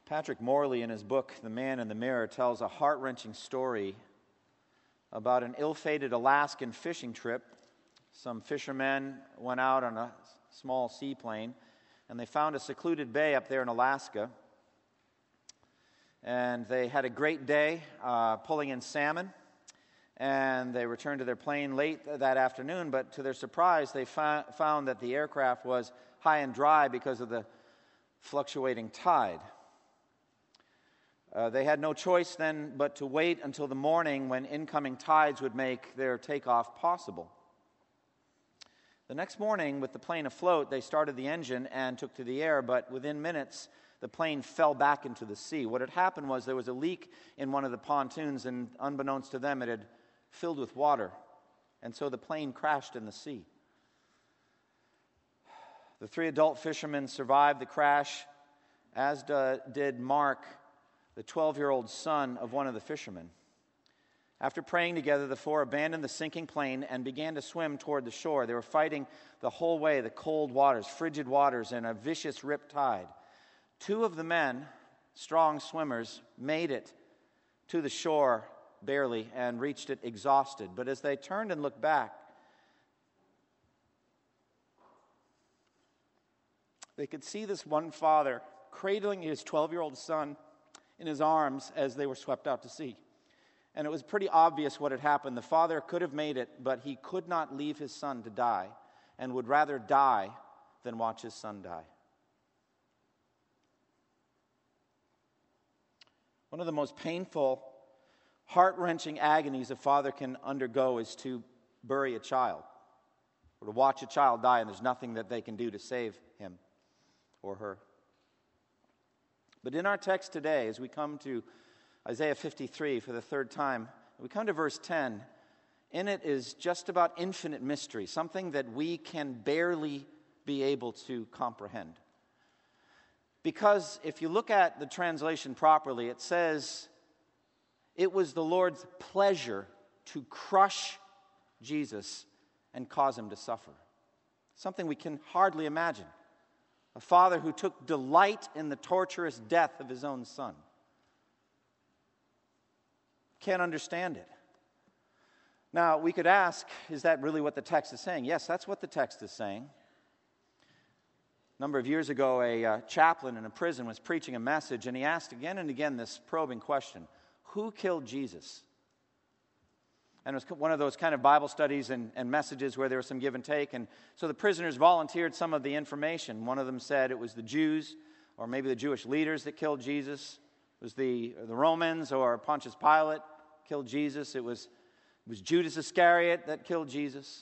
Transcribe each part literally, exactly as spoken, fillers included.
Patrick Morley, in his book, The Man in the Mirror, tells a heart-wrenching story about an ill-fated Alaskan fishing trip. Some fishermen went out on a small seaplane, and they found a secluded bay up there in Alaska. And they had a great day uh, pulling in salmon, and they returned to their plane late that afternoon, but to their surprise, they fa- found that the aircraft was high and dry because of the fluctuating tide. Uh, they had no choice then but to wait until the morning when incoming tides would make their takeoff possible. The next morning, with the plane afloat, they started the engine and took to the air, but within minutes, the plane fell back into the sea. What had happened was there was a leak in one of the pontoons, and unbeknownst to them, it had filled with water, and so the plane crashed in the sea. The three adult fishermen survived the crash, as do, did Mark, the twelve-year-old son of one of the fishermen. After praying together, the four abandoned the sinking plane and began to swim toward the shore. They were fighting the whole way the cold waters, frigid waters, and a vicious rip tide. Two of the men, strong swimmers, made it to the shore barely and reached it exhausted. But as they turned and looked back, they could see this one father cradling his twelve-year-old son in his arms as they were swept out to sea. And it was pretty obvious what had happened. The father could have made it, but he could not leave his son to die and would rather die than watch his son die. One of the most painful, heart-wrenching agonies a father can undergo is to bury a child, or to watch a child die, and there's nothing that they can do to save him or her. But in our text today, as we come to Isaiah fifty-three for the third time, we come to verse ten. In it is just about infinite mystery, something that we can barely be able to comprehend. Because if you look at the translation properly, it says, it was the Lord's pleasure to crush Jesus and cause him to suffer. Something we can hardly imagine. A father who took delight in the torturous death of his own son. Can't understand it. Now, we could ask, is that really what the text is saying? Yes, that's what the text is saying. A number of years ago, a uh, chaplain in a prison was preaching a message, and he asked again and again this probing question: who killed Jesus? And it was one of those kind of Bible studies and, and messages where there was some give and take. And so the prisoners volunteered some of the information. One of them said it was the Jews, or maybe the Jewish leaders that killed Jesus. It was the, the Romans, or Pontius Pilate killed Jesus. It was, it was Judas Iscariot that killed Jesus.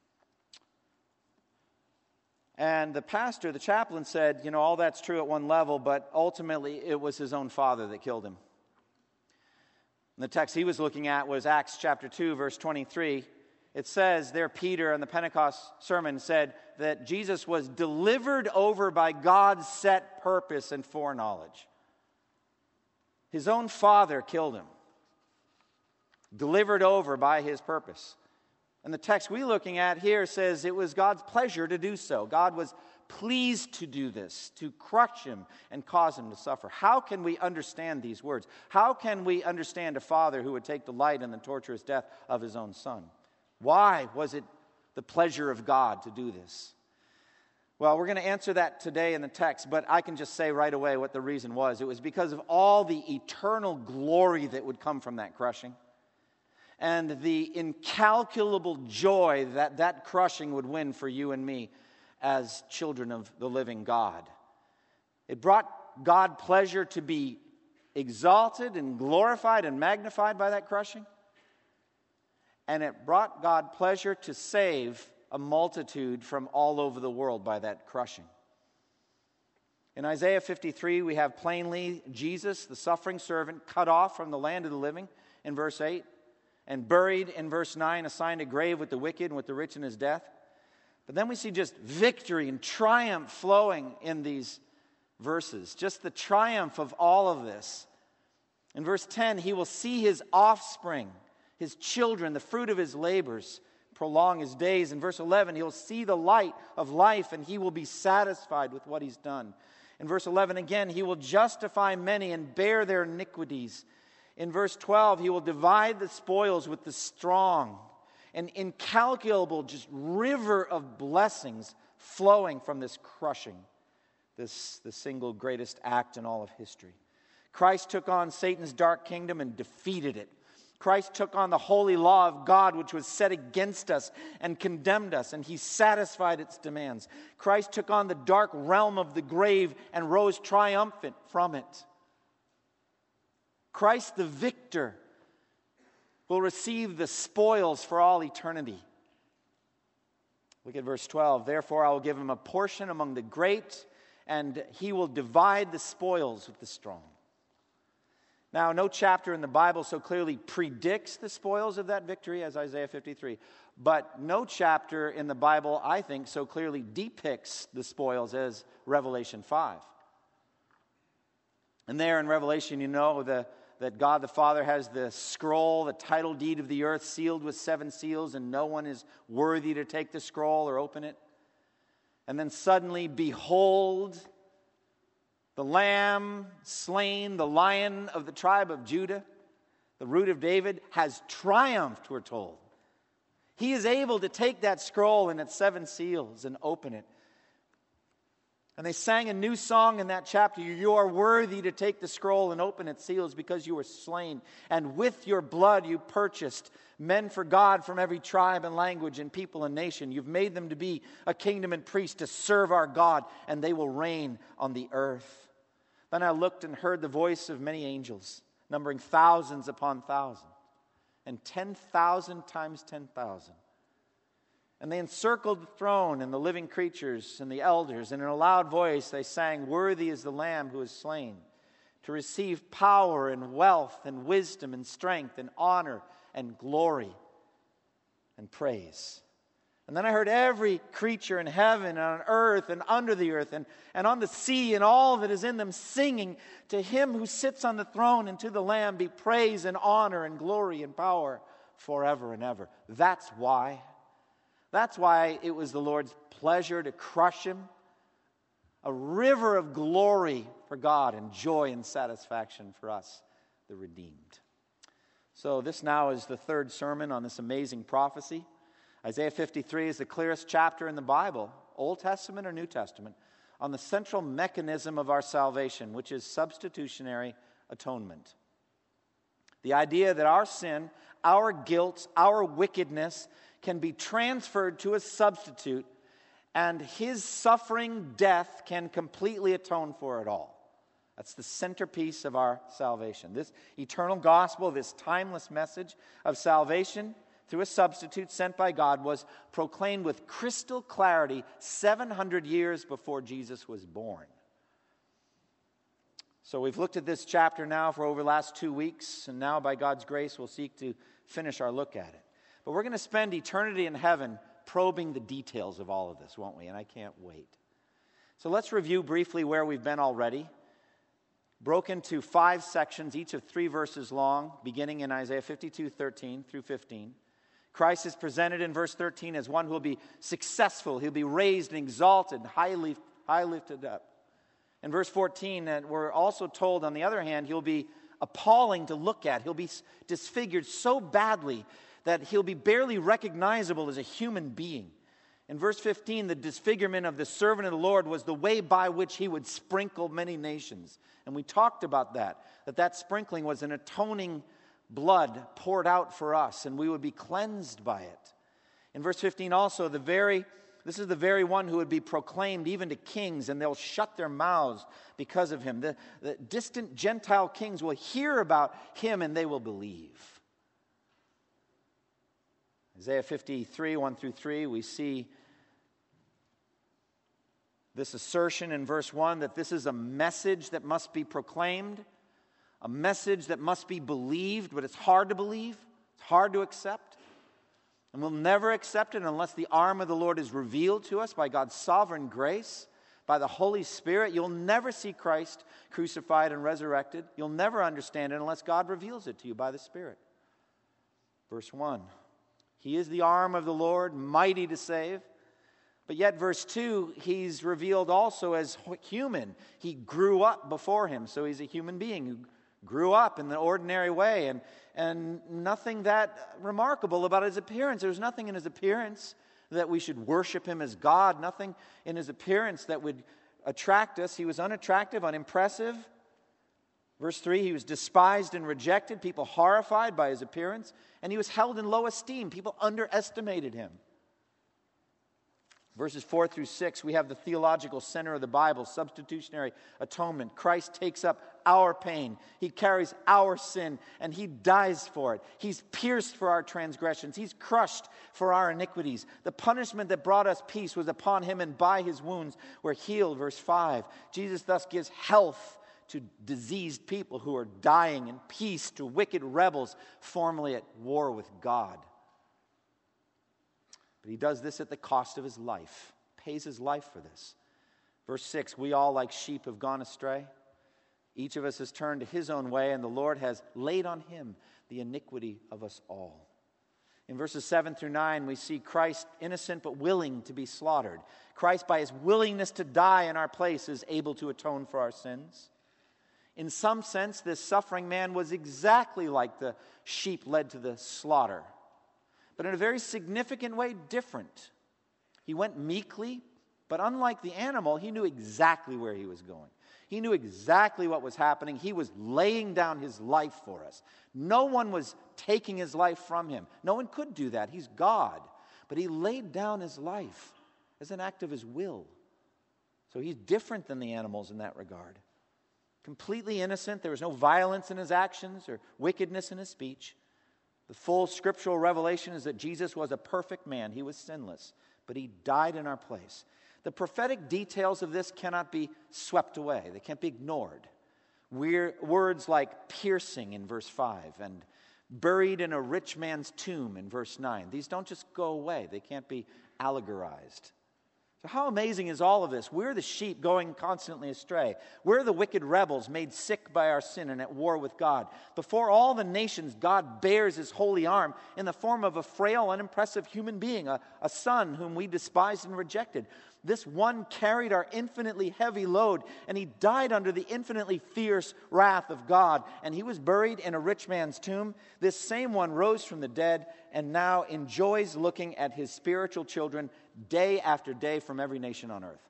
And the pastor, the chaplain, said, you know, all that's true at one level, but ultimately it was his own father that killed him. And the text he was looking at was Acts chapter two, verse twenty-three. It says there, Peter in the Pentecost sermon said that Jesus was delivered over by God's set purpose and foreknowledge. His own father killed him. Delivered over by his purpose. And the text we're looking at here says it was God's pleasure to do so. God was pleased to do this, to crush him and cause him to suffer. How can we understand these words? How can we understand a father who would take delight in the torturous death of his own son? Why was it the pleasure of God to do this? Well, we're going to answer that today in the text, but I can just say right away what the reason was. It was because of all the eternal glory that would come from that crushing, and the incalculable joy that that crushing would win for you and me as children of the living God. It brought God pleasure to be exalted and glorified and magnified by that crushing. And it brought God pleasure to save a multitude from all over the world by that crushing. In Isaiah fifty-three, we have plainly Jesus, the suffering servant, cut off from the land of the living in verse eight, and buried in verse nine, assigned a grave with the wicked and with the rich in his death. But then we see just victory and triumph flowing in these verses. Just the triumph of all of this. In verse ten, he will see his offspring, his children, the fruit of his labors, prolong his days. In verse eleven, he'll see the light of life and he will be satisfied with what he's done. In verse eleven again, he will justify many and bear their iniquities. In verse twelve, he will divide the spoils with the strong. An incalculable just river of blessings flowing from this crushing, this the single greatest act in all of history. Christ took on Satan's dark kingdom and defeated it. Christ took on the holy law of God, which was set against us and condemned us, and he satisfied its demands. Christ took on the dark realm of the grave and rose triumphant from it. Christ the victor will receive the spoils for all eternity. Look at verse twelve. Therefore I will give him a portion among the great, and he will divide the spoils with the strong. Now, no chapter in the Bible so clearly predicts the spoils of that victory as Isaiah fifty-three, but no chapter in the Bible, I think, so clearly depicts the spoils as Revelation five. And there in Revelation, you know the, that God the Father has the scroll, the title deed of the earth, sealed with seven seals, and no one is worthy to take the scroll or open it. And then suddenly, behold, the Lamb slain, the Lion of the tribe of Judah, the Root of David, has triumphed, we're told. He is able to take that scroll and its seven seals and open it. And they sang a new song in that chapter. You are worthy to take the scroll and open its seals because you were slain. And with your blood you purchased men for God from every tribe and language and people and nation. You've made them to be a kingdom and priests to serve our God, and they will reign on the earth. Then I looked and heard the voice of many angels, numbering thousands upon thousands, and ten thousand times ten thousand. And they encircled the throne and the living creatures and the elders, and in a loud voice they sang, Worthy is the Lamb who is slain, to receive power and wealth and wisdom and strength and honor and glory and praise. And then I heard every creature in heaven and on earth and under the earth and, and on the sea and all that is in them singing, To him who sits on the throne and to the Lamb be praise and honor and glory and power forever and ever. That's why. That's why it was the Lord's pleasure to crush him. A river of glory for God and joy and satisfaction for us, the redeemed. So this now is the third sermon on this amazing prophecy. Isaiah fifty-three is the clearest chapter in the Bible, Old Testament or New Testament, on the central mechanism of our salvation, which is substitutionary atonement. The idea that our sin, our guilt, our wickedness can be transferred to a substitute, and his suffering death can completely atone for it all. That's the centerpiece of our salvation. This eternal gospel, this timeless message of salvation through a substitute sent by God, was proclaimed with crystal clarity seven hundred years before Jesus was born. So we've looked at this chapter now for over the last two weeks, and now by God's grace we'll seek to finish our look at it. But we're going to spend eternity in heaven probing the details of all of this, won't we? And I can't wait. So let's review briefly where we've been already. Broken into five sections, each of three verses long, beginning in Isaiah fifty-two, thirteen through fifteen. Christ is presented in verse thirteen as one who will be successful. He'll be raised and exalted, highly, high lifted up. In verse fourteen, that we're also told, on the other hand, he'll be appalling to look at. He'll be disfigured so badly that he'll be barely recognizable as a human being. In verse fifteen, the disfigurement of the servant of the Lord was the way by which he would sprinkle many nations. And we talked about that, that that sprinkling was an atoning blood poured out for us, and we would be cleansed by it. In verse fifteen also, the very this is the very one who would be proclaimed even to kings, and they'll shut their mouths because of him. The, the distant Gentile kings will hear about him, and they will believe. Isaiah fifty-three, one through three, we see this assertion in verse one that this is a message that must be proclaimed, a message that must be believed, but it's hard to believe, it's hard to accept. And we'll never accept it unless the arm of the Lord is revealed to us by God's sovereign grace, by the Holy Spirit. You'll never see Christ crucified and resurrected. You'll never understand it unless God reveals it to you by the Spirit. Verse one. He is the arm of the Lord, mighty to save. But yet, verse two, he's revealed also as human. He grew up before him, so he's a human being who grew up in the ordinary way, and, and nothing that remarkable about his appearance. There's nothing in his appearance that we should worship him as God, nothing in his appearance that would attract us. He was unattractive, unimpressive. Verse three, he was despised and rejected, people horrified by his appearance, and he was held in low esteem. People underestimated him. Verses four through six, we have the theological center of the Bible, substitutionary atonement. Christ takes up our pain. He carries our sin, and he dies for it. He's pierced for our transgressions. He's crushed for our iniquities. The punishment that brought us peace was upon him, and by his wounds we're healed. Verse five, Jesus thus gives health to diseased people who are dying, and peace to wicked rebels formerly at war with God. But he does this at the cost of his life, pays his life for this. Verse six, we all like sheep have gone astray. Each of us has turned to his own way, and the Lord has laid on him the iniquity of us all. In verses seven through nine, we see Christ innocent but willing to be slaughtered. Christ, by his willingness to die in our place, is able to atone for our sins. In some sense, this suffering man was exactly like the sheep led to the slaughter, but in a very significant way different. He went meekly, but unlike the animal, he knew exactly where he was going. He knew exactly what was happening. He was laying down his life for us. No one was taking his life from him. No one could do that. He's God. But he laid down his life as an act of his will. So he's different than the animals in that regard. Completely innocent. There was no violence in his actions or wickedness in his speech. The full scriptural revelation is that Jesus was a perfect man. He was sinless, but he died in our place. The prophetic details of this cannot be swept away. They can't be ignored. We're, words like piercing in verse five and buried in a rich man's tomb in verse nine. These don't just go away. They can't be allegorized. So how amazing is all of this? We're the sheep going constantly astray. We're the wicked rebels made sick by our sin and at war with God. Before all the nations, God bears his holy arm in the form of a frail, unimpressive human being, a, a son whom we despised and rejected. This one carried our infinitely heavy load, and he died under the infinitely fierce wrath of God. And he was buried in a rich man's tomb. This same one rose from the dead and now enjoys looking at his spiritual children day after day from every nation on earth.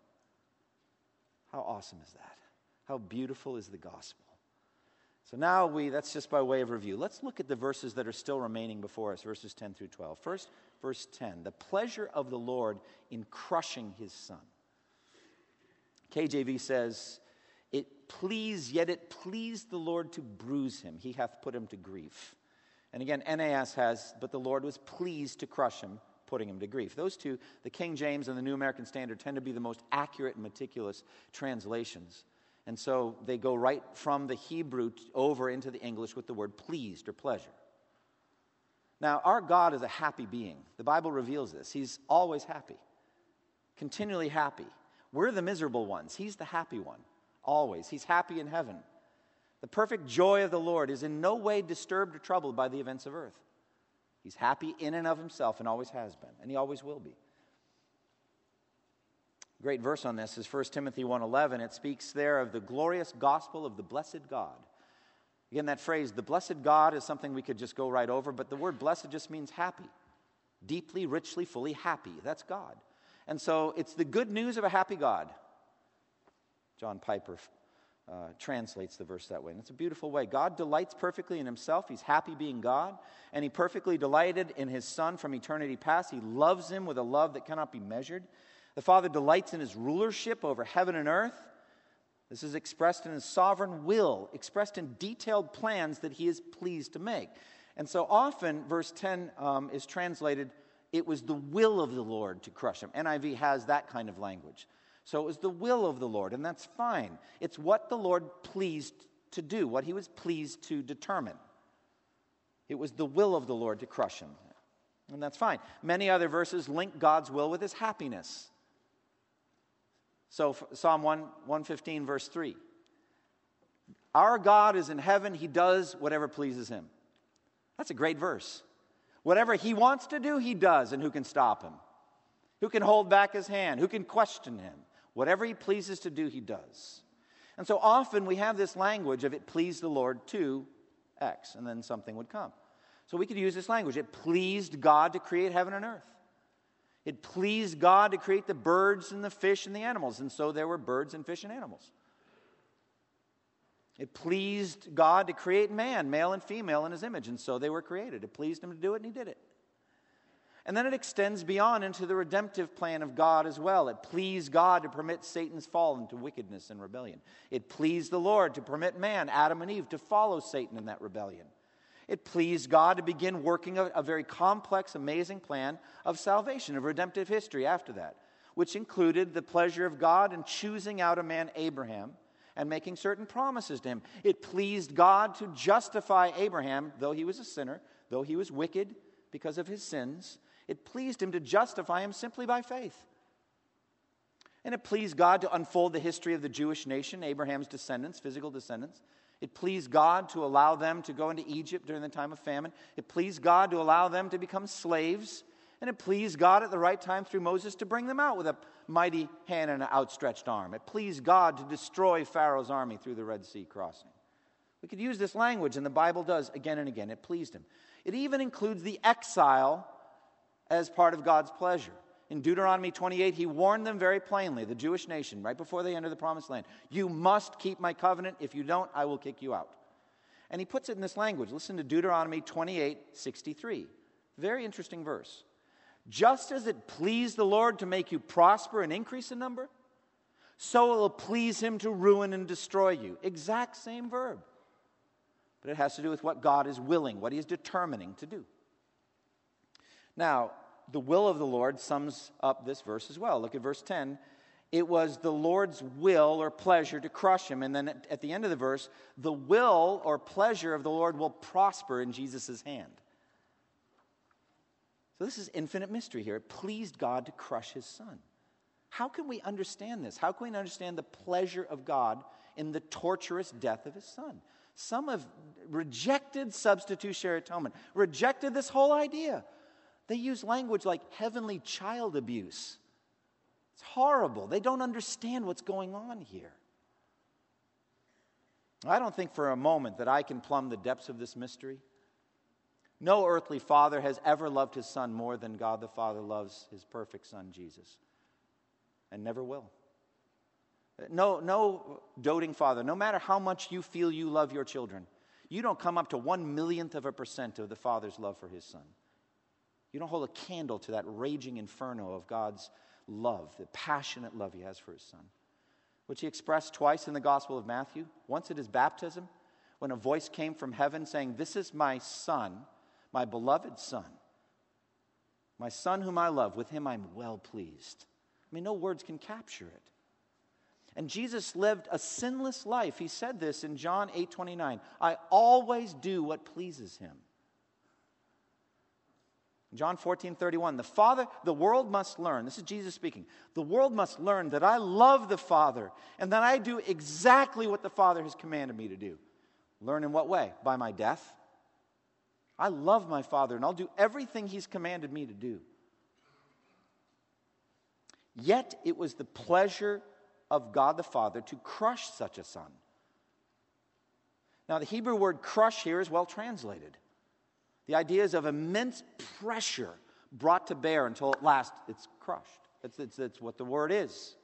How awesome is that? How beautiful is the gospel? So now we, that's just by way of review. Let's look at the verses that are still remaining before us, verses ten through twelve. First, verse ten, the pleasure of the Lord in crushing his son. K J V says, it pleased, yet it pleased the Lord to bruise him. He hath put him to grief. And again, N A S has, but the Lord was pleased to crush him, putting him to grief. Those two, the King James and the New American Standard, tend to be the most accurate and meticulous translations. And so they go right from the Hebrew over into the English with the word pleased or pleasure. Now, our God is a happy being. The Bible reveals this. He's always happy, continually happy. We're the miserable ones. He's the happy one, always. He's happy in heaven. The perfect joy of the Lord is in no way disturbed or troubled by the events of earth. He's happy in and of himself and always has been, and he always will be. Great verse on this is First Timothy one eleven. It speaks there of the glorious gospel of the blessed God. Again, that phrase, the blessed God, is something we could just go right over, but the word blessed just means happy. Deeply, richly, fully happy. That's God. And so it's the good news of a happy God. John Piper uh, translates the verse that way, and it's a beautiful way. God delights perfectly in himself. He's happy being God, and he perfectly delighted in his Son from eternity past. He loves him with a love that cannot be measured. The Father delights in his rulership over heaven and earth. This is expressed in his sovereign will, expressed in detailed plans that he is pleased to make. And so often, verse ten um, is translated, it was the will of the Lord to crush him. N I V has that kind of language. So it was the will of the Lord, and that's fine. It's what the Lord pleased to do, what he was pleased to determine. It was the will of the Lord to crush him, and that's fine. Many other verses link God's will with his happiness. So Psalm one fifteen, verse three. Our God is in heaven. He does whatever pleases him. That's a great verse. Whatever he wants to do, he does, and who can stop him? Who can hold back his hand? Who can question him? Whatever he pleases to do, he does. And so often we have this language of it pleased the Lord to X, and then something would come. So we could use this language. It pleased God to create heaven and earth. It pleased God to create the birds and the fish and the animals, and so there were birds and fish and animals. It pleased God to create man, male and female, in his image, and so they were created. It pleased him to do it, and he did it. And then it extends beyond into the redemptive plan of God as well. It pleased God to permit Satan's fall into wickedness and rebellion. It pleased the Lord to permit man, Adam and Eve, to follow Satan in that rebellion. It pleased God to begin working a, a very complex, amazing plan of salvation, of redemptive history after that, which included the pleasure of God in choosing out a man, Abraham, and making certain promises to him. It pleased God to justify Abraham, though he was a sinner, though he was wicked because of his sins. It pleased him to justify him simply by faith. And it pleased God to unfold the history of the Jewish nation, Abraham's descendants, physical descendants. It pleased God to allow them to go into Egypt during the time of famine. It pleased God to allow them to become slaves. And it pleased God at the right time through Moses to bring them out with a mighty hand and an outstretched arm. It pleased God to destroy Pharaoh's army through the Red Sea crossing. We could use this language, and the Bible does again and again. It pleased him. It even includes the exile as part of God's pleasure. In Deuteronomy twenty-eight, he warned them very plainly, the Jewish nation, right before they enter the promised land. You must keep my covenant. If you don't, I will kick you out. And he puts it in this language. Listen to Deuteronomy twenty-eight sixty-three. Very interesting verse. Just as it pleased the Lord to make you prosper and increase in number, so it will please him to ruin and destroy you. Exact same verb. But it has to do with what God is willing, what he is determining to do. Now, the will of the Lord sums up this verse as well. Look at verse ten. It was the Lord's will or pleasure to crush him. And then at, at the end of the verse, the will or pleasure of the Lord will prosper in Jesus' hand. So this is infinite mystery here. It pleased God to crush his son. How can we understand this? How can we understand the pleasure of God in the torturous death of his son? Some have rejected substitutionary atonement, rejected this whole idea. They use language like heavenly child abuse. It's horrible. They don't understand what's going on here. I don't think for a moment that I can plumb the depths of this mystery. No earthly father has ever loved his son more than God the Father loves his perfect son, Jesus, and never will. No, no doting father, no matter how much you feel you love your children, you don't come up to one millionth of a percent of the Father's love for his son. You don't hold a candle to that raging inferno of God's love, the passionate love he has for his son, which he expressed twice in the Gospel of Matthew. Once at his baptism, when a voice came from heaven saying, "This is my son, my beloved son, my son whom I love, with him I'm well pleased." I mean, no words can capture it. And Jesus lived a sinless life. He said this in John eight twenty-nine. I always do what pleases him. John fourteen thirty-one, the Father, the world must learn, this is Jesus speaking, the world must learn that I love the Father and that I do exactly what the Father has commanded me to do. Learn in what way? By my death. I love my Father and I'll do everything he's commanded me to do. Yet it was the pleasure of God the Father to crush such a son. Now the Hebrew word crush here is well translated. The idea is of immense pressure brought to bear until at last it's crushed. That's, that's, that's what the word is.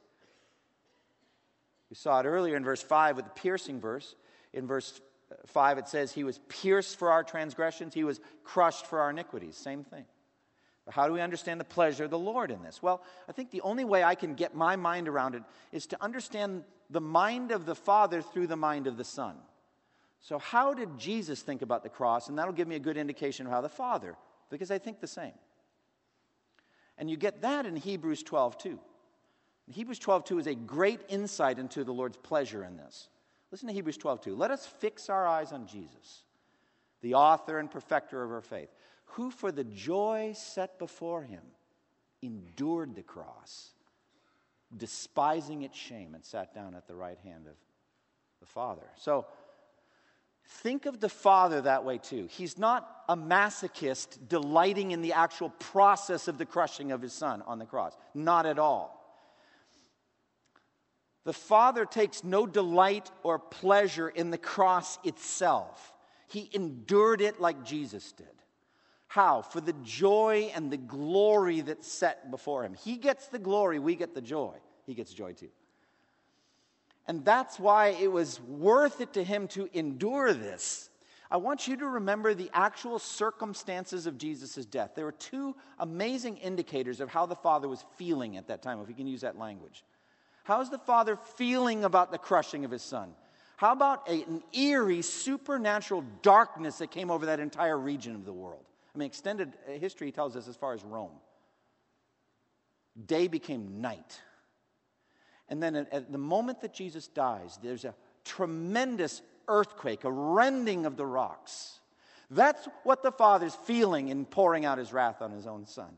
We saw it earlier in verse five with the piercing verse. In verse five it says, he was pierced for our transgressions, he was crushed for our iniquities. Same thing. But how do we understand the pleasure of the Lord in this? Well, I think the only way I can get my mind around it is to understand the mind of the Father through the mind of the Son. So how did Jesus think about the cross? And that'll give me a good indication of how the Father, because I think the same. And you get that in Hebrews twelve two. Hebrews twelve two is a great insight into the Lord's pleasure in this. Listen to Hebrews twelve two. Let us fix our eyes on Jesus, the author and perfecter of our faith, who for the joy set before him endured the cross, despising its shame, and sat down at the right hand of the Father. So, Think of the Father that way too. He's not a masochist delighting in the actual process of the crushing of his Son on the cross. Not at all. The Father takes no delight or pleasure in the cross itself. He endured it like Jesus did. How? For the joy and the glory that's set before him. He gets the glory, we get the joy. He gets joy too. And that's why it was worth it to him to endure this. I want you to remember the actual circumstances of Jesus' death. There were two amazing indicators of how the Father was feeling at that time, if we can use that language. How's the Father feeling about the crushing of his Son? How about a, an eerie, supernatural darkness that came over that entire region of the world? I mean, extended history tells us as far as Rome. Day became night. And then at, at the moment that Jesus dies, there's a tremendous earthquake, a rending of the rocks. That's what the Father's feeling in pouring out his wrath on his own Son.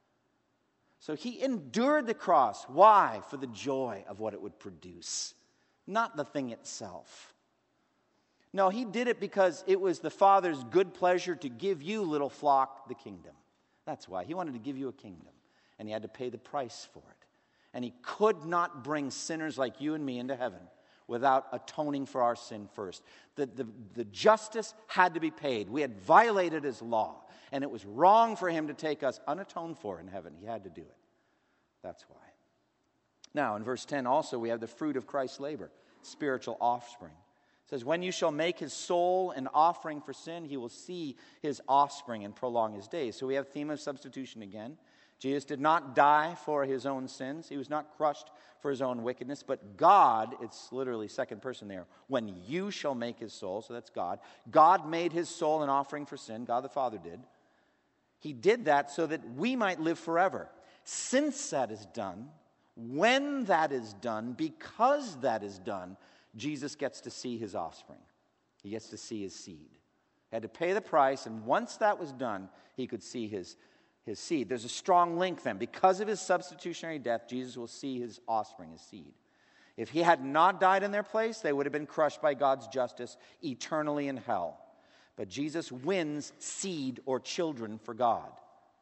So he endured the cross. Why? For the joy of what it would produce, not the thing itself. No, he did it because it was the Father's good pleasure to give you, little flock, the kingdom. That's why. He wanted to give you a kingdom, and he had to pay the price for it. And he could not bring sinners like you and me into heaven without atoning for our sin first. The, the, the justice had to be paid. We had violated his law, and it was wrong for him to take us unatoned for in heaven. He had to do it. That's why. Now, in verse ten also, we have the fruit of Christ's labor, spiritual offspring. It says, when you shall make his soul an offering for sin, he will see his offspring and prolong his days. So we have theme of substitution again. Jesus did not die for his own sins. He was not crushed for his own wickedness. But God, it's literally second person there, when you shall make his soul, so that's God. God made his soul an offering for sin. God the Father did. He did that so that we might live forever. Since that is done, when that is done, because that is done, Jesus gets to see his offspring. He gets to see his seed. He had to pay the price, and once that was done, he could see his His seed. There's a strong link then. Because of his substitutionary death, Jesus will see his offspring, his seed. If he had not died in their place, they would have been crushed by God's justice eternally in hell. But Jesus wins seed or children for God.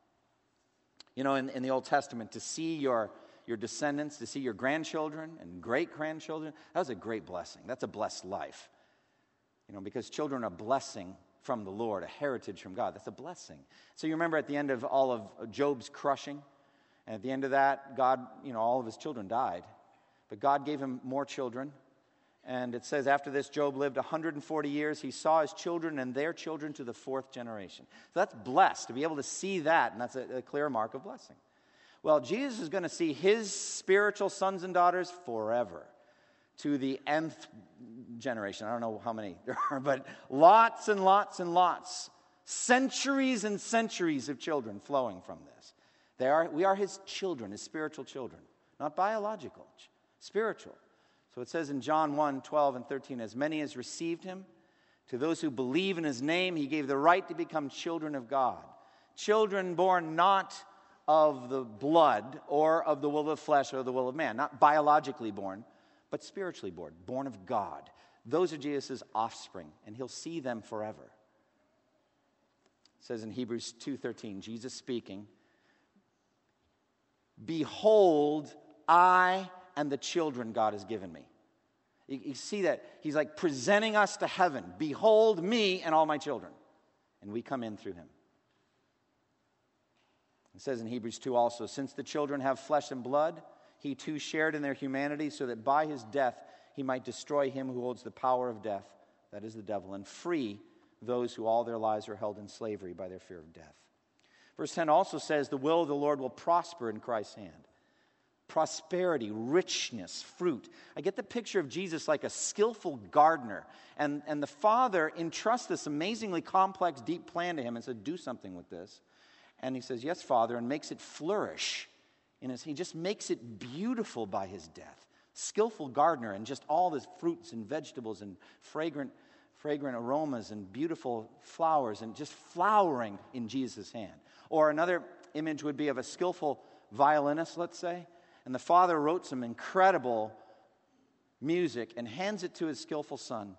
You know, in, in the Old Testament, to see your, your descendants, to see your grandchildren and great-grandchildren, that was a great blessing. That's a blessed life. You know, because children are blessing from the Lord, a heritage from God. That's a blessing. So you remember at the end of all of Job's crushing, and at the end of that, God, you know, all of his children died. But God gave him more children. And it says after this, Job lived one hundred forty years. He saw his children and their children to the fourth generation. So that's blessed, to be able to see that, and that's a, a clear mark of blessing. Well, Jesus is going to see his spiritual sons and daughters forever, to the nth generation. I don't know how many there are, but lots and lots and lots. Centuries and centuries of children flowing from this. They are, we are his children, his spiritual children. Not biological, spiritual. So it says in John one, twelve and thirteen, as many as received him, to those who believe in his name, he gave the right to become children of God. Children born not of the blood or of the will of the flesh or the will of man. Not biologically born, but spiritually born, born of God. Those are Jesus' offspring, and he'll see them forever. It says in Hebrews two thirteen, Jesus speaking, behold, I and the children God has given me. You, you see that? He's like presenting us to heaven. Behold me and all my children. And we come in through him. It says in Hebrews two also, since the children have flesh and blood, he too shared in their humanity, so that by his death he might destroy him who holds the power of death, that is the devil, and free those who all their lives are held in slavery by their fear of death. Verse ten also says, the will of the Lord will prosper in Christ's hand. Prosperity, richness, fruit. I get the picture of Jesus like a skillful gardener. And, and the Father entrusts this amazingly complex, deep plan to him and said, do something with this. And he says, yes, Father, and makes it flourish. In his, he just makes it beautiful by his death. Skillful gardener, and just all the fruits and vegetables and fragrant, fragrant aromas and beautiful flowers and just flowering in Jesus' hand. Or another image would be of a skillful violinist, let's say. And the Father wrote some incredible music and hands it to his skillful son.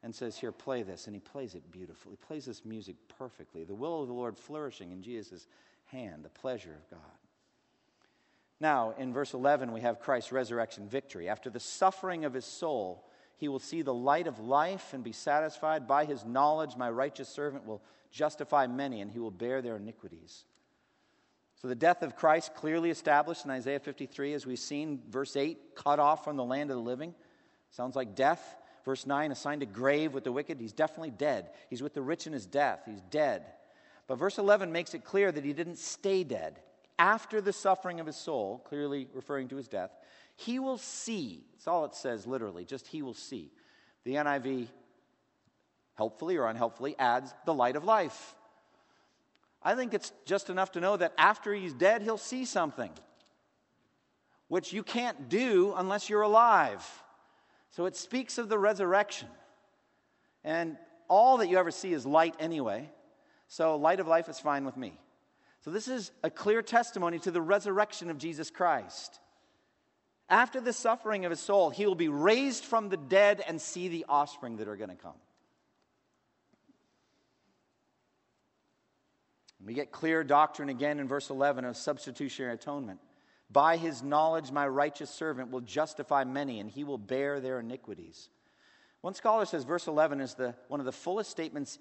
and says, here, play this. And he plays it beautifully. He plays this music perfectly. The will of the Lord flourishing in Jesus' hand, the pleasure of God. Now, in verse eleven, we have Christ's resurrection victory. After the suffering of his soul, he will see the light of life and be satisfied. By his knowledge, my righteous servant will justify many, and he will bear their iniquities. So the death of Christ clearly established in Isaiah fifty-three, as we've seen, verse eight, cut off from the land of the living. Sounds like death. Verse nine, assigned a grave with the wicked. He's definitely dead. He's with the rich in his death. He's dead. But verse eleven makes it clear that he didn't stay dead. After the suffering of his soul, clearly referring to his death, he will see. That's all it says literally, just he will see. The N I V, helpfully or unhelpfully, adds the light of life. I think it's just enough to know that after he's dead, he'll see something, which you can't do unless you're alive. So it speaks of the resurrection. And all that you ever see is light anyway. So light of life is fine with me. So this is a clear testimony to the resurrection of Jesus Christ. After the suffering of his soul, he will be raised from the dead and see the offspring that are going to come. We get clear doctrine again in verse eleven of substitutionary atonement. By his knowledge, my righteous servant will justify many, and he will bear their iniquities. One scholar says verse eleven is the, one of the fullest statements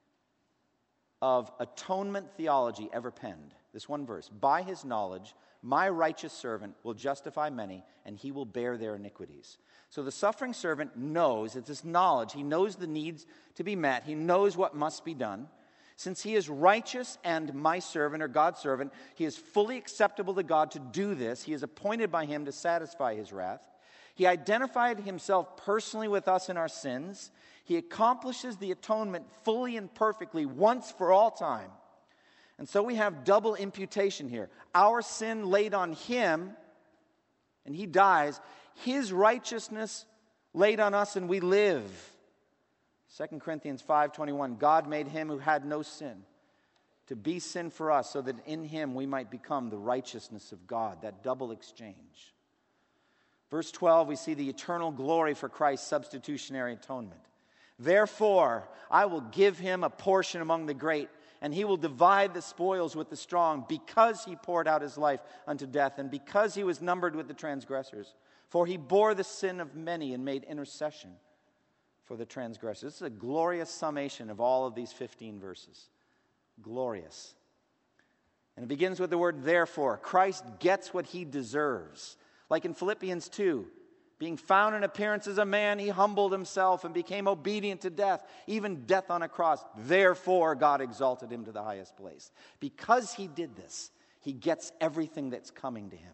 of atonement theology ever penned. This one verse, by his knowledge, my righteous servant will justify many, and he will bear their iniquities. So the suffering servant knows, it's this knowledge, he knows the needs to be met, he knows what must be done. Since he is righteous and my servant, or God's servant, he is fully acceptable to God to do this. He is appointed by him to satisfy his wrath. He identified himself personally with us in our sins. He accomplishes the atonement fully and perfectly once for all time. And so we have double imputation here. Our sin laid on him, and he dies. His righteousness laid on us, and we live. Second Corinthians five twenty-one, God made him who had no sin to be sin for us, so that in him we might become the righteousness of God. That double exchange. Verse twelve, we see the eternal glory for Christ's substitutionary atonement. Therefore, I will give him a portion among the great, and he will divide the spoils with the strong, because he poured out his life unto death, and because he was numbered with the transgressors. For he bore the sin of many and made intercession for the transgressors. This is a glorious summation of all of these fifteen verses. Glorious. And it begins with the word therefore. Christ gets what he deserves. Like in Philippians two, being found in appearance as a man, he humbled himself and became obedient to death, even death on a cross. Therefore, God exalted him to the highest place. Because he did this, he gets everything that's coming to him.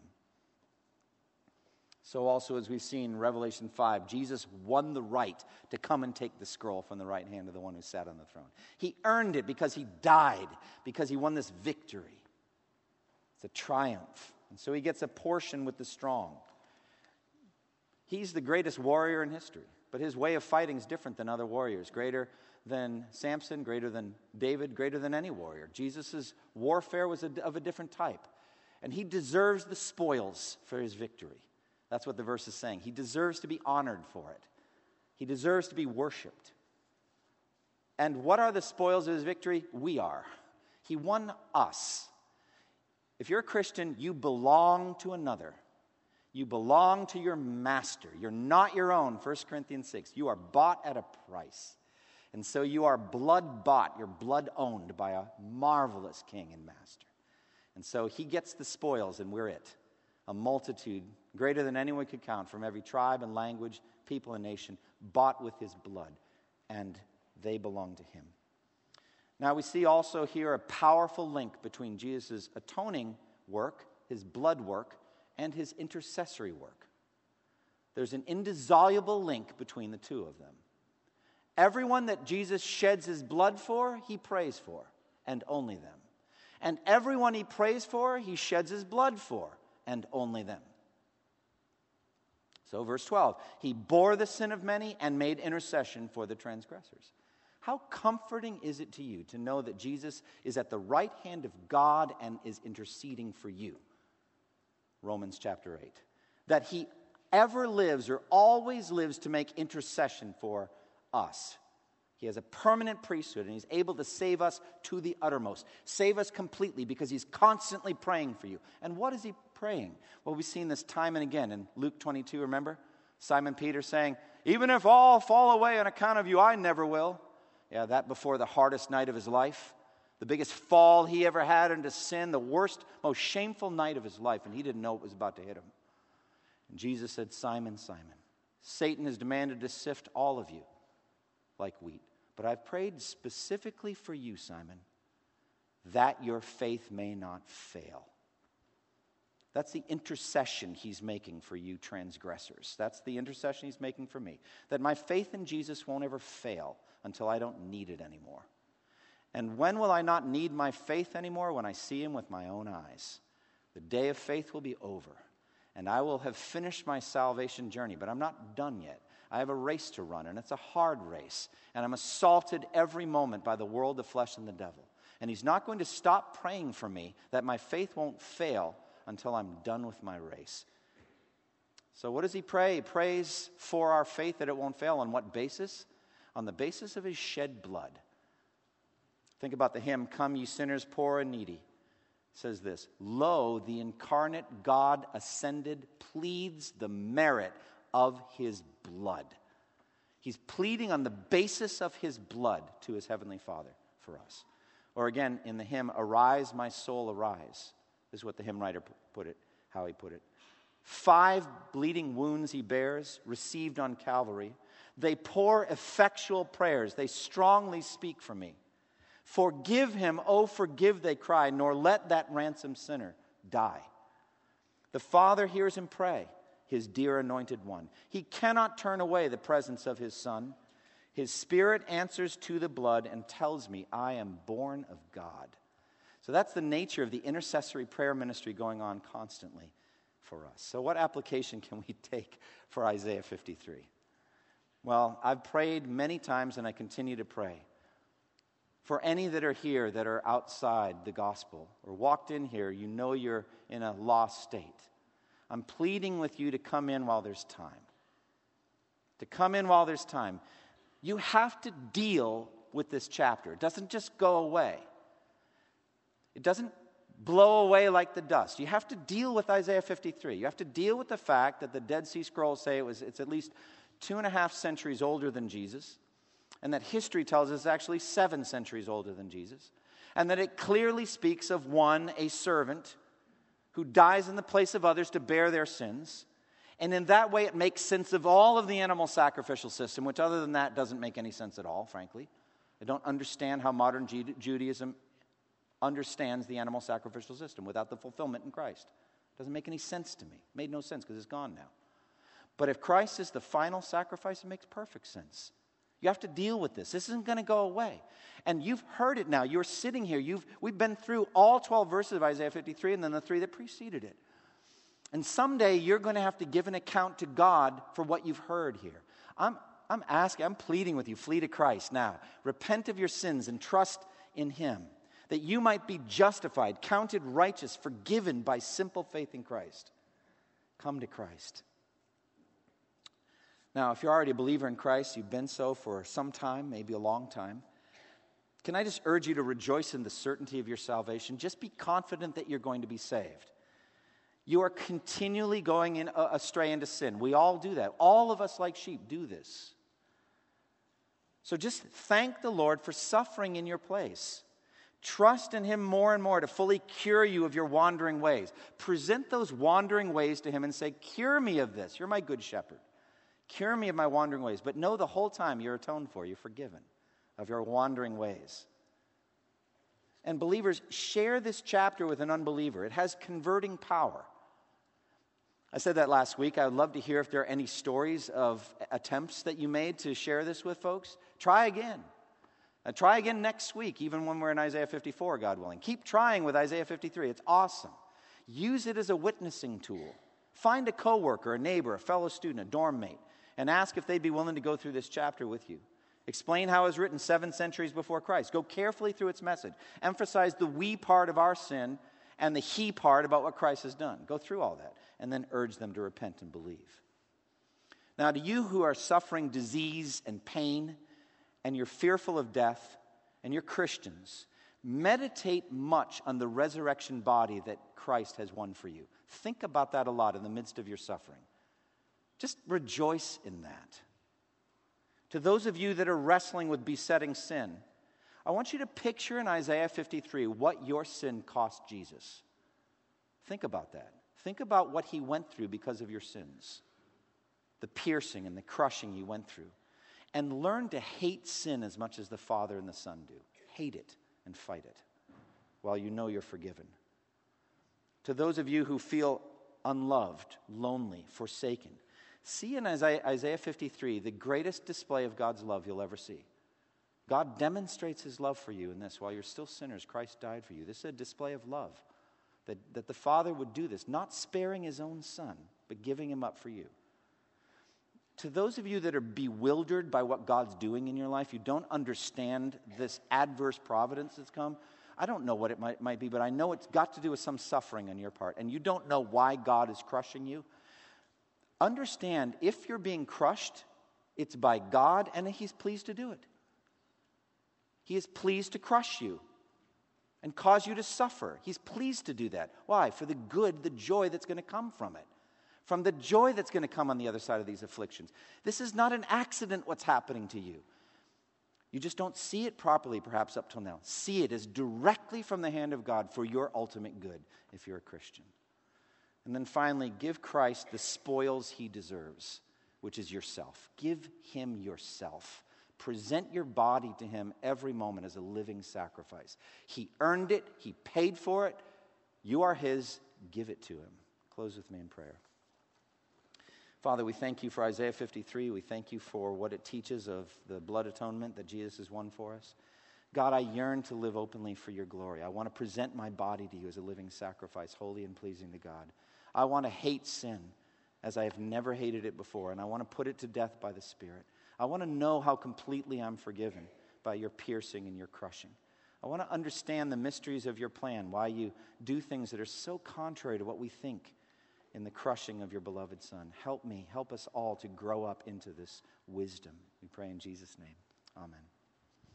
So also, as we've seen in Revelation five, Jesus won the right to come and take the scroll from the right hand of the one who sat on the throne. He earned it because he died, because he won this victory. It's a triumph. And so he gets a portion with the strong. He's the greatest warrior in history, but his way of fighting is different than other warriors. Greater than Samson, greater than David, greater than any warrior. Jesus' warfare was a, of a different type. And he deserves the spoils for his victory. That's what the verse is saying. He deserves to be honored for it. He deserves to be worshipped. And what are the spoils of his victory? We are. He won us. If you're a Christian, you belong to another. You belong to your master. You're not your own, First Corinthians six. You are bought at a price. And so you are blood bought. You're blood owned by a marvelous king and master. And so he gets the spoils, and we're it. A multitude greater than anyone could count, from every tribe and language, people and nation, bought with his blood, and they belong to him. Now we see also here a powerful link between Jesus' atoning work, his blood work, and his intercessory work. There's an indissoluble link between the two of them. Everyone that Jesus sheds his blood for, he prays for, and only them. And everyone he prays for, he sheds his blood for, and only them. So verse twelve, he bore the sin of many and made intercession for the transgressors. How comforting is it to you to know that Jesus is at the right hand of God and is interceding for you? Romans chapter eight. That he ever lives or always lives to make intercession for us. He has a permanent priesthood, and he's able to save us to the uttermost. Save us completely because he's constantly praying for you. And what is he praying? Well, we've seen this time and again in Luke twenty-two, remember? Simon Peter saying, even if all fall away on account of you, I never will. Yeah, that before the hardest night of his life. The biggest fall he ever had into sin, the worst, most shameful night of his life, and he didn't know it was about to hit him. And Jesus said, Simon, Simon, Satan has demanded to sift all of you like wheat. But I've prayed specifically for you, Simon, that your faith may not fail. That's the intercession he's making for you transgressors. That's the intercession he's making for me. That my faith in Jesus won't ever fail until I don't need it anymore. And when will I not need my faith anymore? When I see him with my own eyes. The day of faith will be over. And I will have finished my salvation journey. But I'm not done yet. I have a race to run, and it's a hard race. And I'm assaulted every moment by the world, the flesh, and the devil. And he's not going to stop praying for me that my faith won't fail until I'm done with my race. So what does he pray? He prays for our faith that it won't fail. On what basis? On the basis of his shed blood. Think about the hymn, Come Ye Sinners Poor and Needy. It says this, Lo, the incarnate God ascended pleads the merit of his blood. He's pleading on the basis of his blood to his heavenly Father for us. Or again, in the hymn, Arise, my soul, arise. This is what the hymn writer put it, how he put it. Five bleeding wounds he bears, received on Calvary. They pour effectual prayers. They strongly speak for me. Forgive him, oh forgive, they cry, nor let that ransomed sinner die. The Father hears him pray, his dear anointed one. He cannot turn away the presence of his Son. His Spirit answers to the blood and tells me I am born of God. So that's the nature of the intercessory prayer ministry going on constantly for us. So what application can we take for Isaiah fifty-three? Well, I've prayed many times and I continue to pray. For any that are here that are outside the gospel or walked in here, you know you're in a lost state. I'm pleading with you to come in while there's time. To come in while there's time. You have to deal with this chapter. It doesn't just go away. It doesn't blow away like the dust. You have to deal with Isaiah fifty-three. You have to deal with the fact that the Dead Sea Scrolls say it was it's at least two and a half centuries older than Jesus, and that history tells us it's actually seven centuries older than Jesus, and that it clearly speaks of one, a servant, who dies in the place of others to bear their sins. And in that way, it makes sense of all of the animal sacrificial system, which other than that doesn't make any sense at all, frankly. I don't understand how modern Judaism understands the animal sacrificial system without the fulfillment in Christ. It doesn't make any sense to me. It made no sense because it's gone now. But if Christ is the final sacrifice, it makes perfect sense. You have to deal with this. This isn't going to go away. And you've heard it now. You're sitting here. You've, we've been through all twelve verses of Isaiah fifty-three and then the three that preceded it. And someday you're going to have to give an account to God for what you've heard here. I'm, I'm asking, I'm pleading with you, flee to Christ now. Repent of your sins and trust in him, that you might be justified, counted righteous, forgiven by simple faith in Christ. Come to Christ. Now, if you're already a believer in Christ, you've been so for some time, maybe a long time, can I just urge you to rejoice in the certainty of your salvation? Just be confident that you're going to be saved. You are continually going in, uh, astray into sin. We all do that. All of us like sheep do this. So just thank the Lord for suffering in your place. Trust in him more and more to fully cure you of your wandering ways. Present those wandering ways to him and say, cure me of this. You're my good shepherd. Cure me of my wandering ways. But know the whole time you're atoned for. You're forgiven of your wandering ways. And believers, share this chapter with an unbeliever. It has converting power. I said that last week. I would love to hear if there are any stories of attempts that you made to share this with folks. Try again. Uh, try again next week, even when we're in Isaiah fifty-four, God willing. Keep trying with Isaiah fifty-three. It's awesome. Use it as a witnessing tool. Find a coworker, a neighbor, a fellow student, a dorm mate, and ask if they'd be willing to go through this chapter with you. Explain how it was written seven centuries before Christ. Go carefully through its message. Emphasize the we part of our sin and the he part about what Christ has done. Go through all that and then urge them to repent and believe. Now, to you who are suffering disease and pain and you're fearful of death, and you're Christians, meditate much on the resurrection body that Christ has won for you. Think about that a lot in the midst of your suffering. Just rejoice in that. To those of you that are wrestling with besetting sin, I want you to picture in Isaiah fifty-three what your sin cost Jesus. Think about that. Think about what he went through because of your sins. The piercing and the crushing he went through. And learn to hate sin as much as the Father and the Son do. Hate it and fight it while you know you're forgiven. To those of you who feel unloved, lonely, forsaken, see in Isaiah, Isaiah fifty-three the greatest display of God's love you'll ever see. God demonstrates his love for you in this. While you're still sinners, Christ died for you. This is a display of love. That, that the Father would do this, not sparing his own Son, but giving him up for you. To those of you that are bewildered by what God's doing in your life, you don't understand this adverse providence that's come. I don't know what it might, might be, but I know it's got to do with some suffering on your part, and you don't know why God is crushing you. Understand, if you're being crushed, it's by God, and he's pleased to do it. He is pleased to crush you and cause you to suffer. He's pleased to do that. Why? For the good, the joy that's going to come from it. From the joy that's going to come on the other side of these afflictions. This is not an accident what's happening to you. You just don't see it properly perhaps up till now. See it as directly from the hand of God for your ultimate good if you're a Christian. And then finally, give Christ the spoils he deserves, which is yourself. Give him yourself. Present your body to him every moment as a living sacrifice. He earned it. He paid for it. You are his. Give it to him. Close with me in prayer. Father, we thank you for Isaiah fifty-three. We thank you for what it teaches of the blood atonement that Jesus has won for us. God, I yearn to live openly for your glory. I want to present my body to you as a living sacrifice, holy and pleasing to God. I want to hate sin as I have never hated it before, and I want to put it to death by the Spirit. I want to know how completely I'm forgiven by your piercing and your crushing. I want to understand the mysteries of your plan, why you do things that are so contrary to what we think in the crushing of your beloved Son. Help me, help us all to grow up into this wisdom. We pray in Jesus' name. Amen.